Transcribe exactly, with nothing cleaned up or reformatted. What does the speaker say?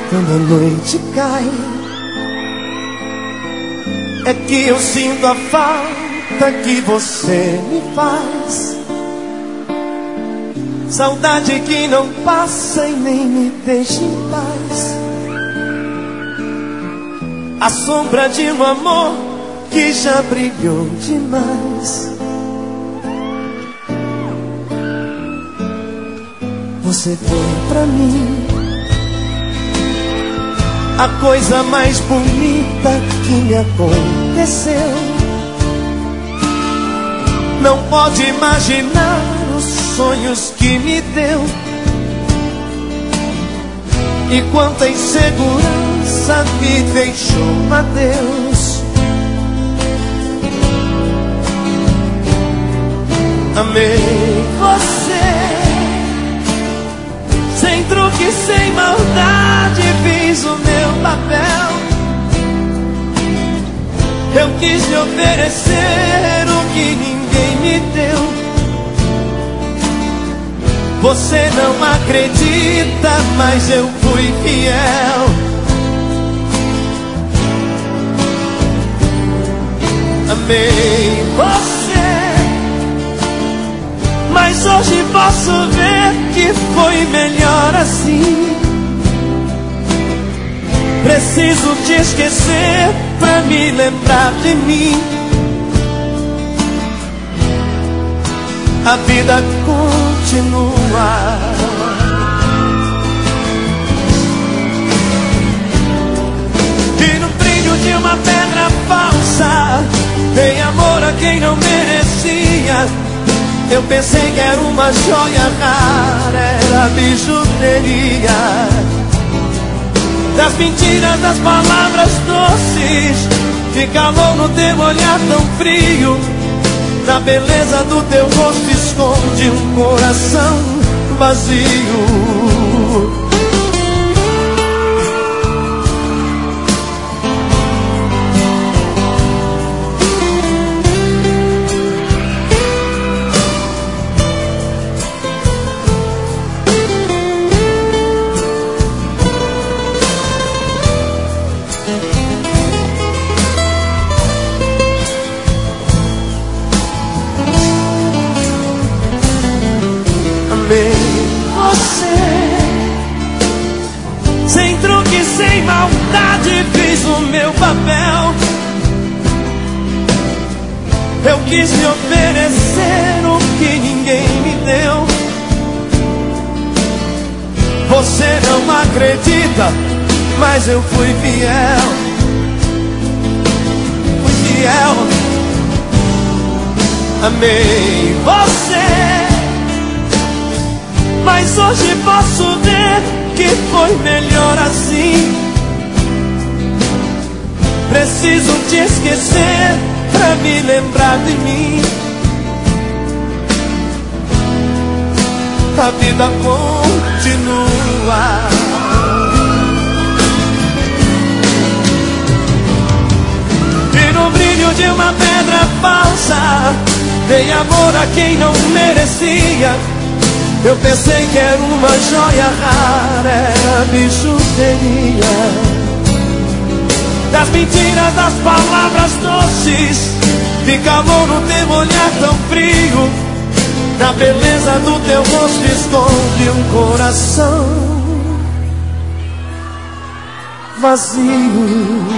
quando a noite cai, é que eu sinto a falta que você me faz. Saudade que não passa e nem me deixa em paz. A sombra de um amor que já brilhou demais. Você foi pra mim a coisa mais bonita que me aconteceu. Não pode imaginar os sonhos que me deu. E quanta insegurança me deixou, adeus. Amei você, sem truque, sem maldade, fiz o meu papel. Eu quis lhe oferecer o que ninguém me deu. Você não acredita, mas eu fui fiel. Amei você, mas hoje posso ver que foi melhor assim. Preciso te esquecer pra me lembrar de mim. A vida continua. E no brilho de uma pedra falsa, dei amor a quem não merecia. Eu pensei que era uma joia rara, era bijuteria. Das mentiras, das palavras doces, de calor no teu olhar tão frio. Na beleza do teu rosto esconde um coração vazio. Sem truque, sem maldade, fiz o meu papel. Eu quis lhe oferecer o que ninguém me deu. Você não acredita, mas eu fui fiel. Fui fiel. Amei você, mas hoje posso ver que foi melhor assim. Preciso te esquecer pra me lembrar de mim. A vida continua. E no brilho de uma pedra falsa, dei amor a quem não merecia. Eu pensei que era uma joia rara, era bijuteria. Das mentiras, das palavras doces, de calor no teu olhar tão frio. Na beleza do teu rosto esconde um coração vazio.